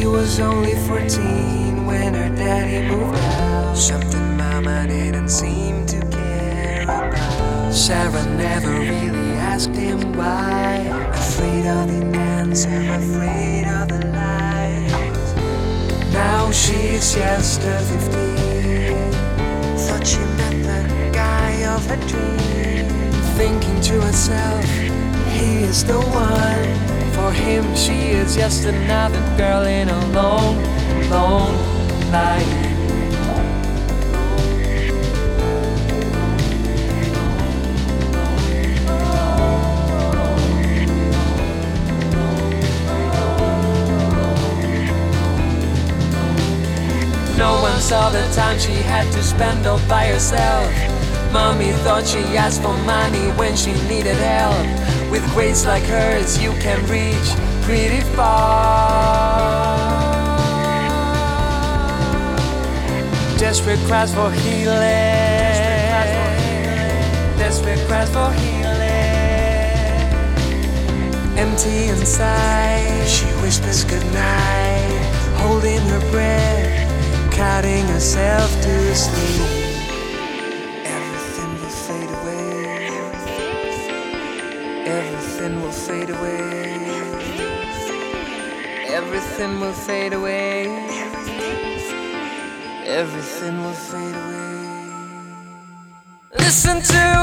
She was only 14 when her daddy moved out. Something mama didn't seem to care about. Sarah never really asked him why. Afraid of the answer, afraid of the lies. Now she's just 15. Thought she met the guy of her dream. Thinking to herself, he is the one. For him she is just another girl in a long, long life. No one saw the time she had to spend all by herself. Mommy thought she asked for money when she needed help. With grades like hers, you can reach pretty far. Desperate cries for healing. Desperate cries for healing. Empty inside, she whispers goodnight, holding her breath, cutting herself to sleep. Everything will fade away. Everything will fade away. Everything will fade away. Listen to